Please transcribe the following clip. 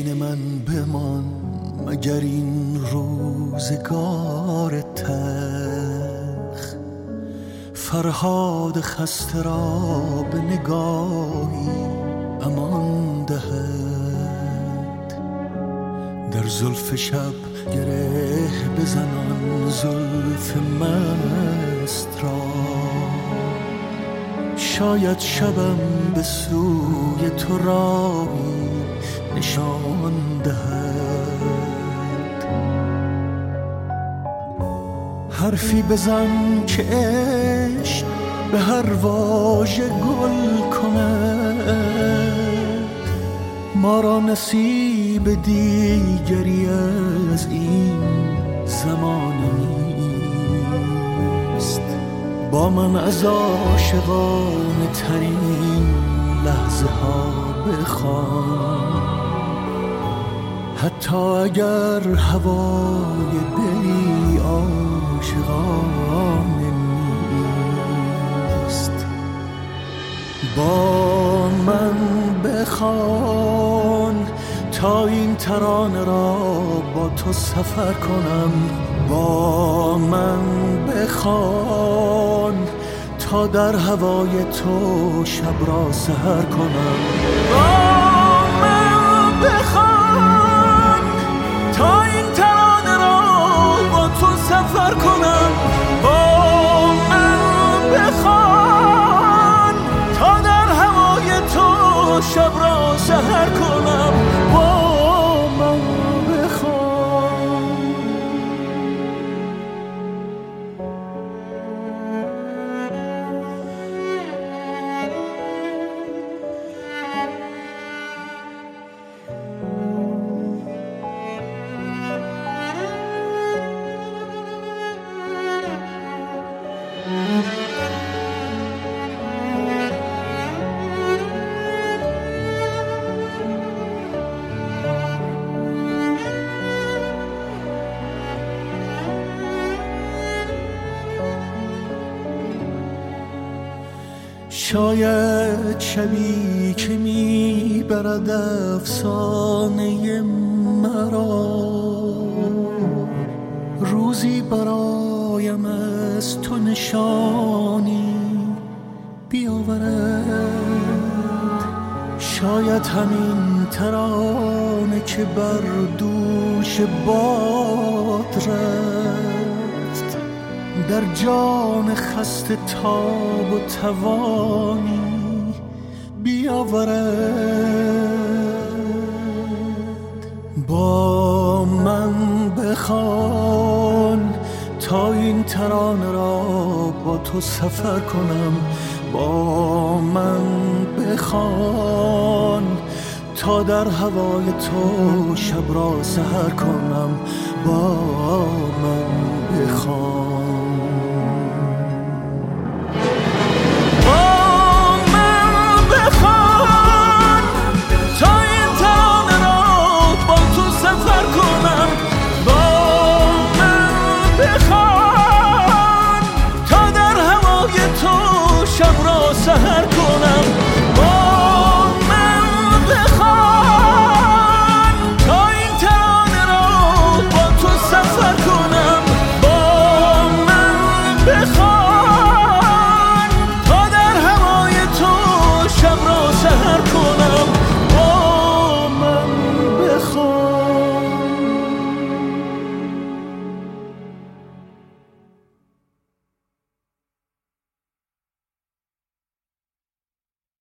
نشین من بمان مگر این روزگار تلخ، فرهاد خسته را به نگاهی امان دهد. در زلف شب گره بزنان زلف مست را، شاید شبم به سوی تو راهی نشان دهد. حرفی بزن که عشق به هر واژه گل کند، ما را نصیب دیگری از این زمانه نیست. با من از عاشقانه ترین لحظه ها بخوان، حتی اگر هوای دلی عاشقانه نیست. با من بخوان تا این ترانه را با تو سفر کنم، با من بخوان تا در هوای تو شب را سحر کنم. با من بخوان تا این ترانه را با تو سفر کنم، با من بخوان تا در هوای تو شب را سحر کنم. با من شاید شبی که میبرد افسانه مرا، روزی برایم از تو نشانی بیاورد. شاید همین ترانه که بر دوش باد رفت، در جان خسته تاب و توانی بیاورد. با من بخوان تا این ترانه را با تو سفر کنم، با من بخوان تا در هوای تو شب را سحر کنم. با من بخوان